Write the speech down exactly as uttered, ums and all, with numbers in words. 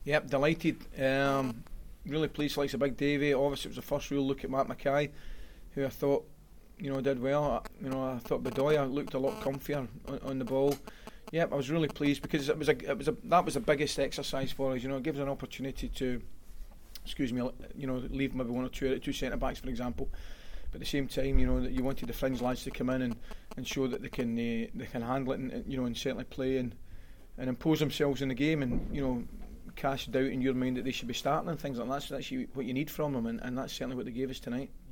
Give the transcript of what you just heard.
Yep, delighted. Um, really pleased, likes a Big Davy. Obviously, it was the first real look at Matt Mackay, who I thought, you know, did well. You know, I thought Bedoya looked a lot comfier on, on the ball. Yep, I was really pleased because it was a, it was a, that was the biggest exercise for us. You know, it gives us an opportunity to, excuse me, you know, leave maybe one or two two centre backs, for example. But at the same time, you know, that you wanted the fringe lads to come in and, and show that they can uh, they can handle it, and you know, and certainly play and and impose themselves in the game, and you know, cast doubt in your mind that they should be starting and things like that. So that's you, what you need from them, and, and that's certainly what they gave us tonight.